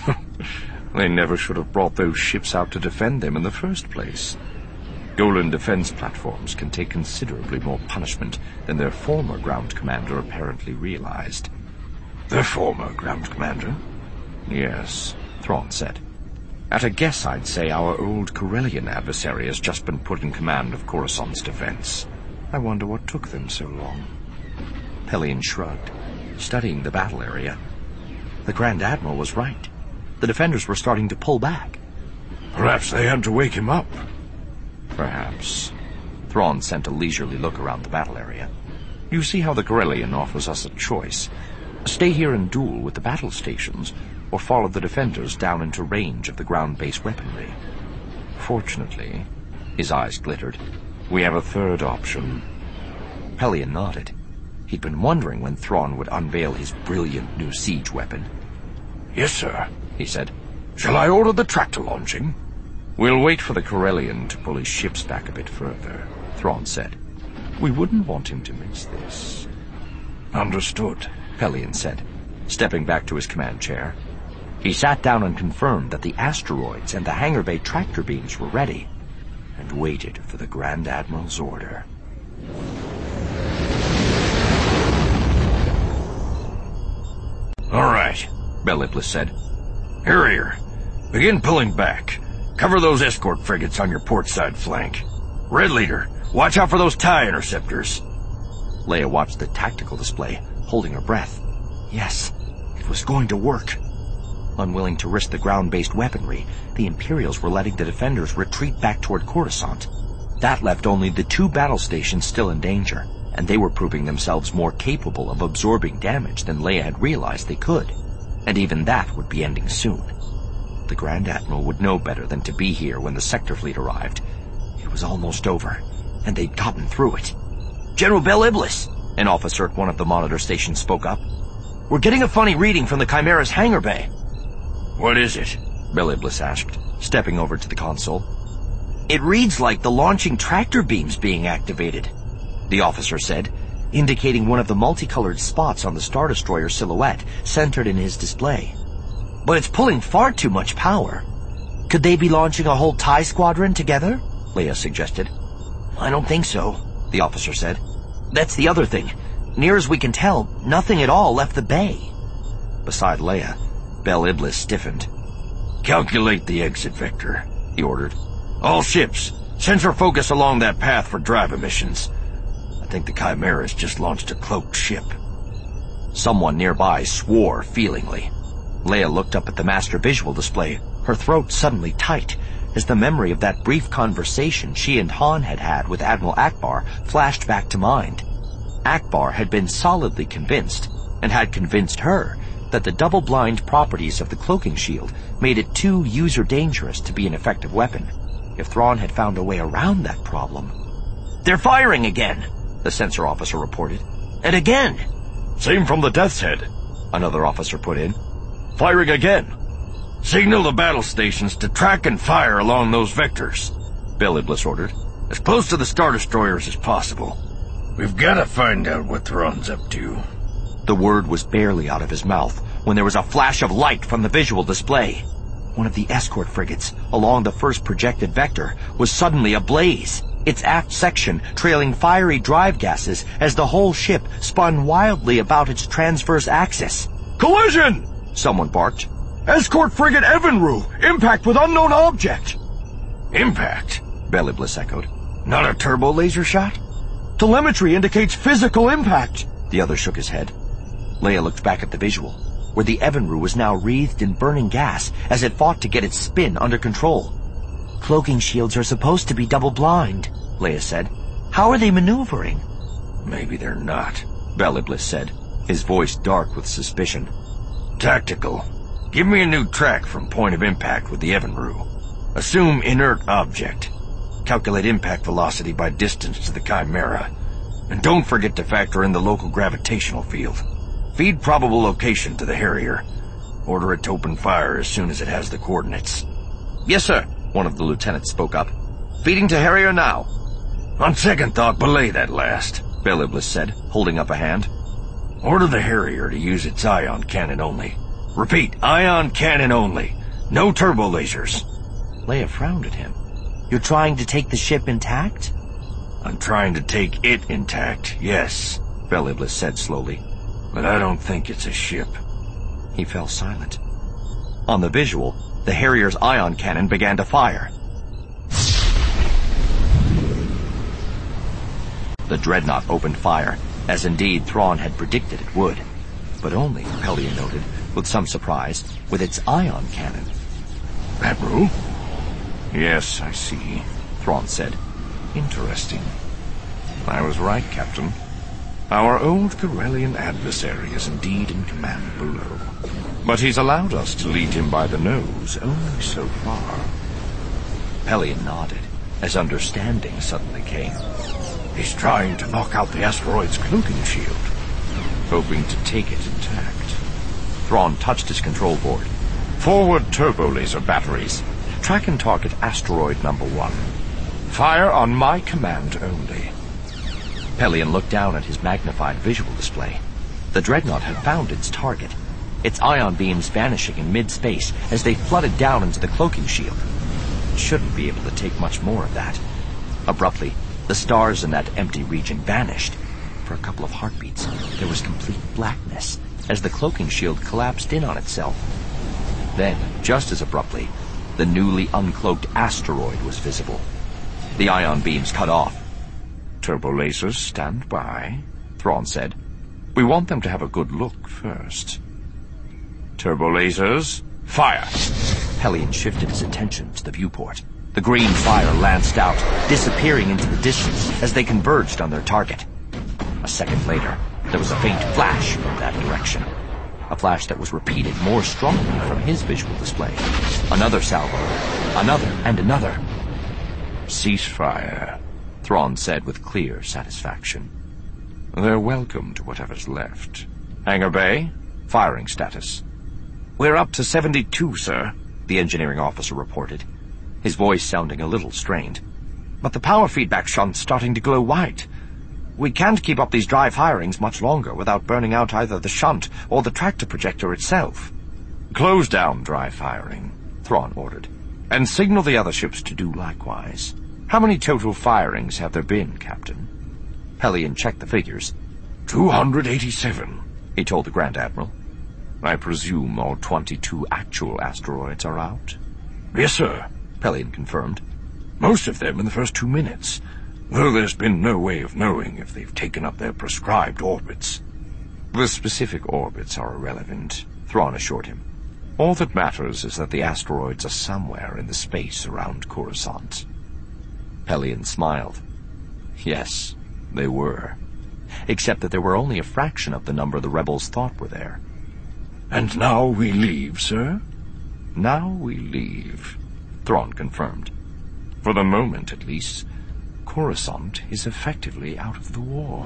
They never should have brought those ships out to defend them in the first place. Golan defense platforms can take considerably more punishment than their former ground commander apparently realized. Their former ground commander? Yes, Thrawn said. At a guess, I'd say our old Corellian adversary has just been put in command of Coruscant's defense. I wonder what took them so long. Pelion shrugged, studying the battle area. The Grand Admiral was right. The defenders were starting to pull back. Perhaps they had to wake him up. Perhaps. Thrawn sent a leisurely look around the battle area. You see how the Corellian offers us a choice. Stay here and duel with the battle stations, or follow the defenders down into range of the ground-based weaponry. Fortunately, his eyes glittered, we have a third option. Pelion nodded. He'd been wondering when Thrawn would unveil his brilliant new siege weapon. Yes, sir, he said. Shall I order the tractor launching? We'll wait for the Corellian to pull his ships back a bit further, Thrawn said. We wouldn't want him to miss this. Understood, Pelion said, stepping back to his command chair. He sat down and confirmed that the asteroids and the hangar bay tractor beams were ready, and waited for the Grand Admiral's order. All right, Bel Iblis said. Here, here. Begin pulling back. Cover those escort frigates on your port side flank. Red Leader, watch out for those TIE interceptors. Leia watched the tactical display, holding her breath. Yes, it was going to work. Unwilling to risk the ground-based weaponry, the Imperials were letting the defenders retreat back toward Coruscant. That left only the two battle stations still in danger, and they were proving themselves more capable of absorbing damage than Leia had realized they could. And even that would be ending soon. The Grand Admiral would know better than to be here when the sector fleet arrived. It was almost over, and they'd gotten through it. General Bel Iblis, an officer at one of the monitor stations spoke up. We're getting a funny reading from the Chimera's hangar bay. What is it? Bel Iblis asked, stepping over to the console. It reads like the launching tractor beams being activated, the officer said, indicating one of the multicolored spots on the Star Destroyer silhouette centered in his display. But it's pulling far too much power. Could they be launching a whole TIE squadron together? Leia suggested. I don't think so, the officer said. That's the other thing. Near as we can tell, nothing at all left the bay. Beside Leia, Bel Iblis stiffened. Calculate the exit vector, he ordered. All ships, sensor focus along that path for drive emissions. I think the Chimera's just launched a cloaked ship. Someone nearby swore feelingly. Leia looked up at the master visual display, her throat suddenly tight, as the memory of that brief conversation she and Han had had with Admiral Ackbar flashed back to mind. Ackbar had been solidly convinced, and had convinced her, that the double-blind properties of the cloaking shield made it too user-dangerous to be an effective weapon. If Thrawn had found a way around that problem... They're firing again, the sensor officer reported. And again! Same from the Death's Head, another officer put in. Firing again. Signal the battle stations to track and fire along those vectors, Bel Iblis ordered. As close to the Star Destroyers as possible. We've got to find out what Thrawn's up to. The word was barely out of his mouth when there was a flash of light from the visual display. One of the escort frigates, along the first projected vector, was suddenly ablaze, its aft section trailing fiery drive gases as the whole ship spun wildly about its transverse axis. Collision! Someone barked. Escort frigate Evinru! Impact with unknown object! Impact? Bel Iblis echoed. Not a turbo laser shot? Telemetry indicates physical impact. The other shook his head. Leia looked back at the visual, where the Evinru was now wreathed in burning gas as it fought to get its spin under control. Cloaking shields are supposed to be double-blind, Leia said. "How are they maneuvering?" "Maybe they're not," Bel Iblis said, his voice dark with suspicion. "Tactical. Give me a new track from point of impact with the Evinrude. Assume inert object. Calculate impact velocity by distance to the Chimera. And don't forget to factor in the local gravitational field. Feed probable location to the Harrier. Order it to open fire as soon as it has the coordinates." "Yes, sir," one of the lieutenants spoke up. "Feeding to Harrier now." "On second thought, belay that last," Bel Iblis said, holding up a hand. "Order the Harrier to use its ion cannon only. Repeat, ion cannon only. No turbo lasers." Leia frowned at him. "You're trying to take the ship intact?" "I'm trying to take it intact, yes," Bel Iblis said slowly. "But I don't think it's a ship." He fell silent. On the visual, the Harrier's ion cannon began to fire. The dreadnought opened fire, as indeed Thrawn had predicted it would. But only, Pellaeon noted, with some surprise, with its ion cannon. "Admiral?" "Yes, I see," Thrawn said. "Interesting. I was right, Captain. Our old Corellian adversary is indeed in command below. But he's allowed us to lead him by the nose only so far." Pellaeon nodded, as understanding suddenly came. "He's trying to knock out the asteroid's cloaking shield, hoping to take it intact." Thrawn touched his control board. "Forward turbo laser batteries. Track and target asteroid number one. Fire on my command only." Pellaeon looked down at his magnified visual display. The dreadnought had found its target, its ion beams vanishing in mid-space as they flooded down into the cloaking shield. It shouldn't be able to take much more of that. Abruptly, the stars in that empty region vanished. For a couple of heartbeats, there was complete blackness as the cloaking shield collapsed in on itself. Then, just as abruptly, the newly uncloaked asteroid was visible. The ion beams cut off. "Turbo lasers, stand by," Thrawn said. "We want them to have a good look first. Turbo lasers, fire!" Pellaeon shifted his attention to the viewport. The green fire lanced out, disappearing into the distance as they converged on their target. A second later, there was a faint flash from that direction. A flash that was repeated more strongly from his visual display. Another salvo. Another and another. "Ceasefire," Thrawn said with clear satisfaction. "They're welcome to whatever's left. Hangar Bay, firing status." "We're up to seventy-two, sir," the engineering officer reported, his voice sounding a little strained. "But the power feedback shunt's starting to glow white. We can't keep up these dry firings much longer without burning out either the shunt or the tractor projector itself." "Close down dry firing," Thrawn ordered, "and signal the other ships to do likewise. How many total firings have there been, Captain?" Pellaeon checked the figures. two hundred eighty-seven, he told the Grand Admiral. "I presume all twenty-two actual asteroids are out?" "Yes, sir," Pellaeon confirmed. "Most of them in the first two minutes, though there's been no way of knowing if they've taken up their prescribed orbits." "The specific orbits are irrelevant," Thrawn assured him. "All that matters is that the asteroids are somewhere in the space around Coruscant." Pellaeon smiled. Yes, they were. Except that there were only a fraction of the number the rebels thought were there. "And now we leave, sir?" "Now we leave," Thrawn confirmed. "For the moment, at least. Coruscant is effectively out of the war."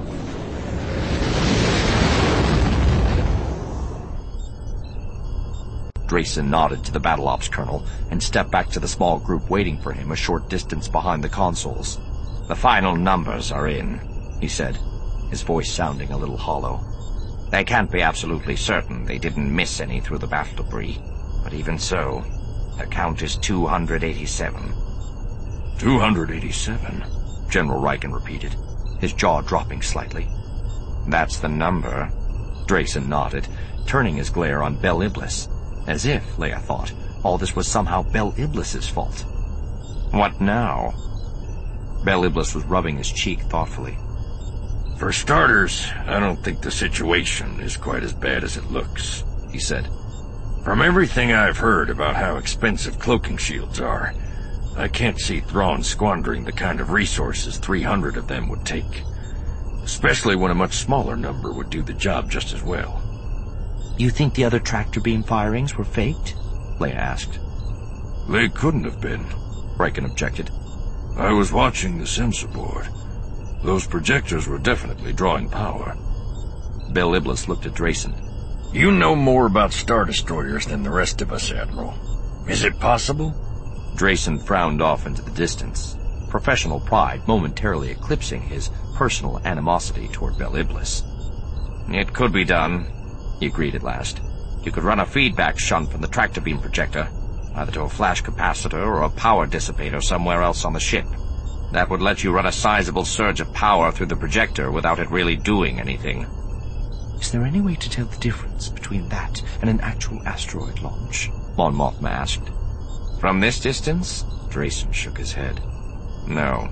Drayson nodded to the battle ops colonel and stepped back to the small group waiting for him a short distance behind the consoles. "The final numbers are in," he said, his voice sounding a little hollow. "They can't be absolutely certain they didn't miss any through the battle debris, but even so, the count is two hundred eighty-seven. two hundred eighty-seven, General Riken repeated, his jaw dropping slightly. "That's the number." Drayson nodded, turning his glare on Bel Iblis, as if, Leia thought, all this was somehow Bel Iblis's fault. "What now?" Bel Iblis was rubbing his cheek thoughtfully. "For starters, I don't think the situation is quite as bad as it looks," he said. "From everything I've heard about how expensive cloaking shields are, I can't see Thrawn squandering the kind of resources three hundred of them would take. Especially when a much smaller number would do the job just as well. You think the other tractor beam firings were faked? Leia asked. They couldn't have been, Riken objected. I was watching the sensor board. Those projectors were definitely drawing power. Bel Iblis looked at Drayson. You know more about Star Destroyers than the rest of us, Admiral. Is it possible? Drayson frowned off into the distance, professional pride momentarily eclipsing his personal animosity toward Bel Iblis. It could be done, he agreed at last. You could run a feedback shunt from the tractor beam projector, either to a flash capacitor or a power dissipator somewhere else on the ship. That would let you run a sizable surge of power through the projector without it really doing anything. Is there any way to tell the difference between that and an actual asteroid launch? Mon Mothma asked. From this distance? Drayson shook his head. No.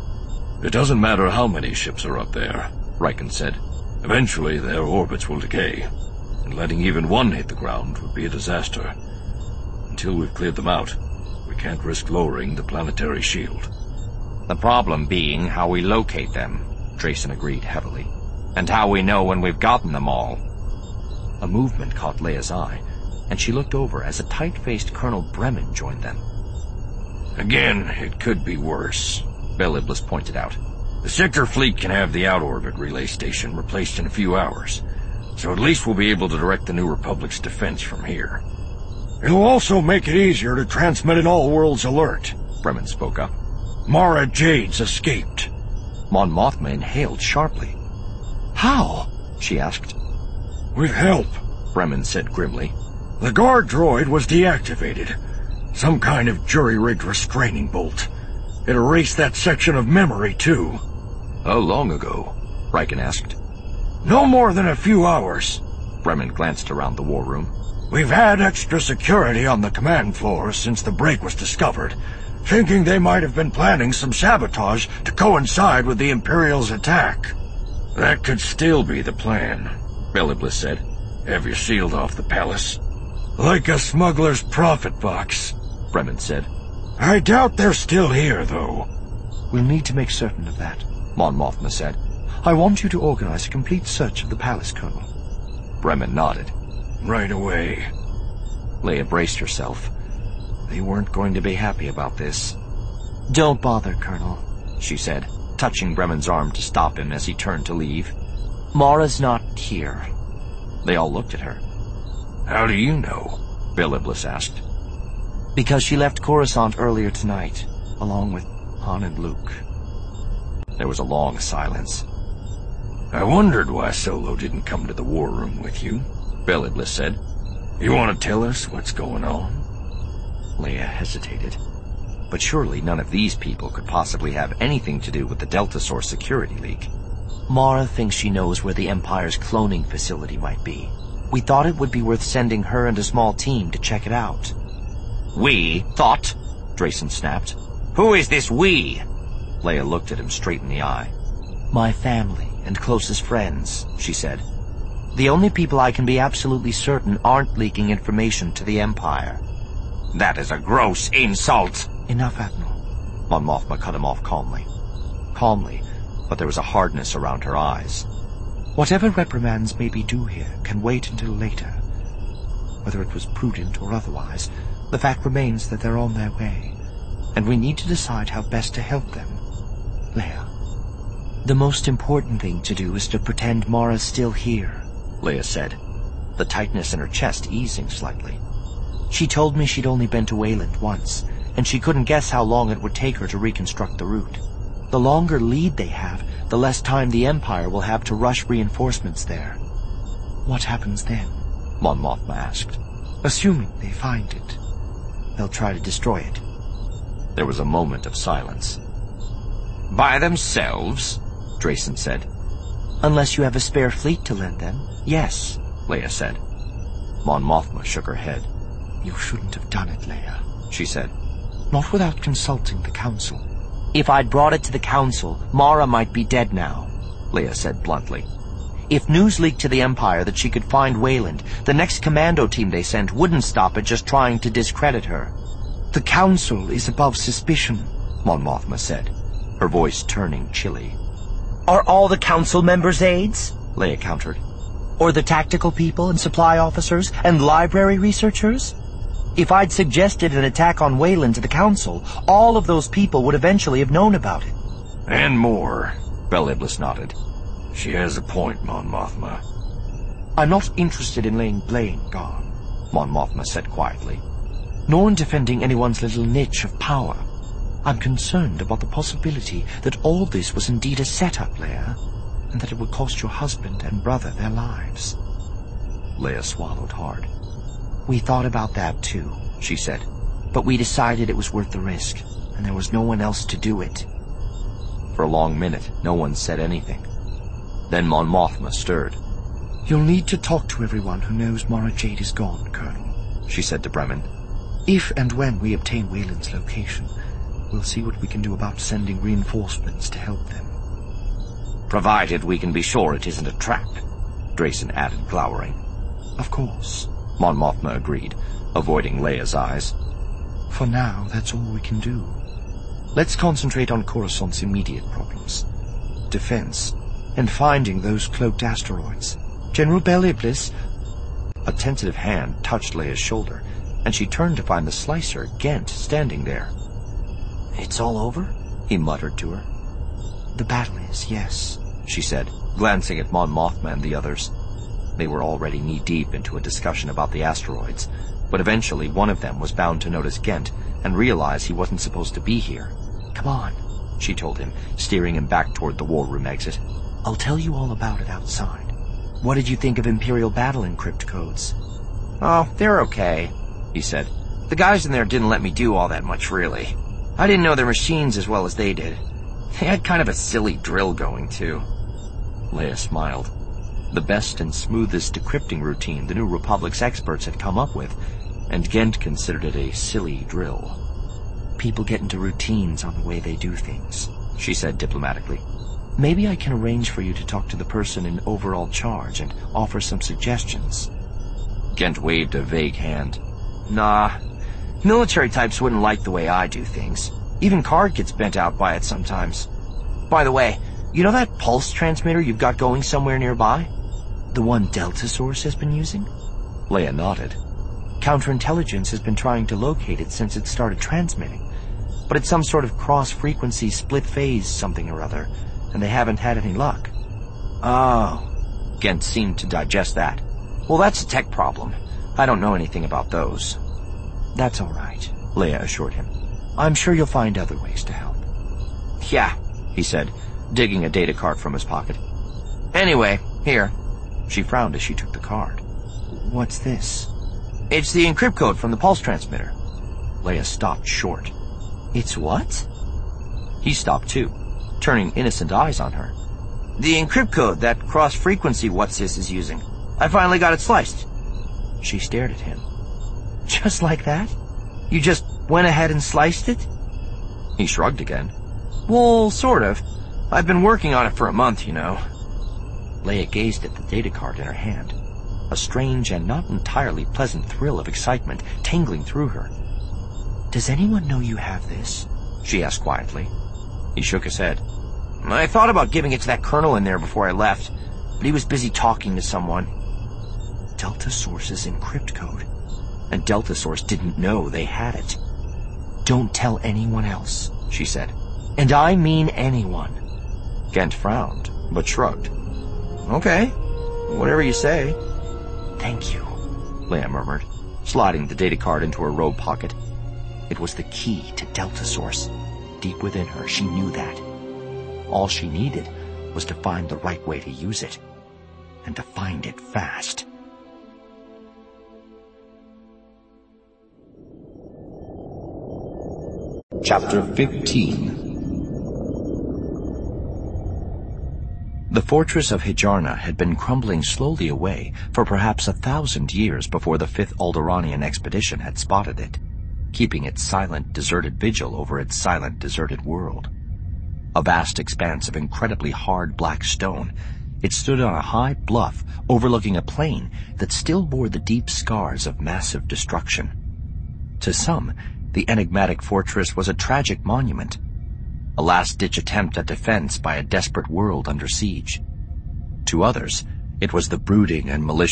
It doesn't matter how many ships are up there, Riken said. Eventually their orbits will decay, and letting even one hit the ground would be a disaster. Until we've cleared them out, we can't risk lowering the planetary shield. The problem being how we locate them, Drayson agreed heavily. And how we know when we've gotten them all. A movement caught Leia's eye, and she looked over as a tight-faced Colonel Bremen joined them. Again, it could be worse, Bel Iblis pointed out. The sector fleet can have the out-orbit relay station replaced in a few hours, so at least we'll be able to direct the New Republic's defense from here. It'll also make it easier to transmit an all-worlds alert, Bremen spoke up. Mara Jade's escaped. Mon Mothma inhaled sharply. How? She asked. With help, Bremen said grimly. The guard droid was deactivated. Some kind of jury-rigged restraining bolt. It erased that section of memory, too. How long ago? Riken asked. No more than a few hours. Bremen glanced around the war room. We've had extra security on the command floor since the break was discovered, thinking they might have been planning some sabotage to coincide with the Imperial's attack. That could still be the plan, Bel Iblis said. Have you sealed off the palace? Like a smuggler's profit box, Bremen said. I doubt they're still here, though. We'll need to make certain of that, Mon Mothma said. I want you to organize a complete search of the palace, Colonel. Bremen nodded. Right away. Leia braced herself. They weren't going to be happy about this. Don't bother, Colonel, she said, touching Bremen's arm to stop him as he turned to leave. Mara's not here. They all looked at her. How do you know? Bel Iblis asked. Because she left Coruscant earlier tonight, along with Han and Luke. There was a long silence. I wondered why Solo didn't come to the war room with you, Bel Iblis said. You want to tell us what's going on? Leia hesitated. But surely none of these people could possibly have anything to do with the Delta Source security leak. Mara thinks she knows where the Empire's cloning facility might be. We thought it would be worth sending her and a small team to check it out. We thought? Drayson snapped. Who is this we? Leia looked at him straight in the eye. My family and closest friends, she said. The only people I can be absolutely certain aren't leaking information to the Empire. That is a gross insult. Enough, Admiral. Mon Mothma cut him off calmly. Calmly, but there was a hardness around her eyes. Whatever reprimands may be due here can wait until later. Whether it was prudent or otherwise, the fact remains that they're on their way, and we need to decide how best to help them. Leia. The most important thing to do is to pretend Mara's still here, Leia said, the tightness in her chest easing slightly. She told me she'd only been to Wayland once, and she couldn't guess how long it would take her to reconstruct the route. The longer lead they have, the less time the Empire will have to rush reinforcements there. What happens then? Mon Mothma asked. Assuming they find it, they'll try to destroy it. There was a moment of silence. By themselves? Drayson said. Unless you have a spare fleet to lend them, yes, Leia said. Mon Mothma shook her head. You shouldn't have done it, Leia, she said. Not without consulting the Council. If I'd brought it to the Council, Mara might be dead now, Leia said bluntly. If news leaked to the Empire that she could find Wayland, the next commando team they sent wouldn't stop at just trying to discredit her. The Council is above suspicion, Mon Mothma said, her voice turning chilly. Are all the Council members aides? Leia countered. Or the tactical people and supply officers and library researchers? If I'd suggested an attack on Wayland to the Council, all of those people would eventually have known about it. And more, Bel Iblis nodded. She has a point, Mon Mothma. I'm not interested in laying blame, Gar, Mon Mothma said quietly, nor in defending anyone's little niche of power. I'm concerned about the possibility that all this was indeed a setup, Leia, and that it would cost your husband and brother their lives. Leia swallowed hard. We thought about that too, she said, but we decided it was worth the risk, and there was no one else to do it. For a long minute, no one said anything. Then Mon Mothma stirred. You'll need to talk to everyone who knows Mara Jade is gone, Colonel, she said to Bremen. If and when we obtain Wayland's location, we'll see what we can do about sending reinforcements to help them. Provided we can be sure it isn't a trap, Drayson added, glowering. Of course, Mon Mothma agreed, avoiding Leia's eyes. For now, that's all we can do. Let's concentrate on Coruscant's immediate problems. Defense, and finding those cloaked asteroids. General Bel Iblis... A tentative hand touched Leia's shoulder, and she turned to find the Slicer, Ghent, standing there. It's all over? He muttered to her. The battle is, yes, she said, glancing at Mon Mothma and the others. They were already knee-deep into a discussion about the asteroids, but eventually one of them was bound to notice Ghent and realize he wasn't supposed to be here. Come on, she told him, steering him back toward the war room exit. I'll tell you all about it outside. What did you think of Imperial battle encrypt codes? Oh, they're okay, he said. The guys in there didn't let me do all that much, really. I didn't know their machines as well as they did. They had kind of a silly drill going, too. Leia smiled. The best and smoothest decrypting routine the New Republic's experts had come up with, and Ghent considered it a silly drill. People get into routines on the way they do things, she said diplomatically. Maybe I can arrange for you to talk to the person in overall charge and offer some suggestions. Ghent waved a vague hand. Nah, military types wouldn't like the way I do things. Even Card gets bent out by it sometimes. By the way, you know that pulse transmitter you've got going somewhere nearby? The one Delta Source has been using? Leia nodded. Counterintelligence has been trying to locate it since it started transmitting, but it's some sort of cross-frequency split-phase something or other, and they haven't had any luck. Oh. Ghent seemed to digest that. Well, that's a tech problem. I don't know anything about those. That's all right, Leia assured him. I'm sure you'll find other ways to help. Yeah, he said, digging a data card from his pocket. Anyway, here. She frowned as she took the card. What's this? It's the encrypt code from the pulse transmitter. Leia stopped short. It's what? He stopped too, turning innocent eyes on her. The encrypt code that cross-frequency what's-this is using. I finally got it sliced. She stared at him. Just like that? You just went ahead and sliced it? He shrugged again. Well, sort of. I've been working on it for a month, you know. Leia gazed at the data card in her hand, a strange and not entirely pleasant thrill of excitement tingling through her. Does anyone know you have this? She asked quietly. He shook his head. I thought about giving it to that colonel in there before I left, but he was busy talking to someone. Delta Source's encrypt code. And Delta Source didn't know they had it. Don't tell anyone else, she said. And I mean anyone. Ghent frowned, but shrugged. Okay, whatever you say. Thank you, Leia murmured, sliding the data card into her robe pocket. It was the key to Delta Source. Deep within her, she knew that. All she needed was to find the right way to use it, and to find it fast. Chapter fifteen. The fortress of Hijarna had been crumbling slowly away for perhaps a thousand years before the Fifth Alderaanian expedition had spotted it, keeping its silent, deserted vigil over its silent, deserted world. A vast expanse of incredibly hard black stone, it stood on a high bluff overlooking a plain that still bore the deep scars of massive destruction. To some, the enigmatic fortress was a tragic monument, a last-ditch attempt at defense by a desperate world under siege. To others, it was the brooding and malicious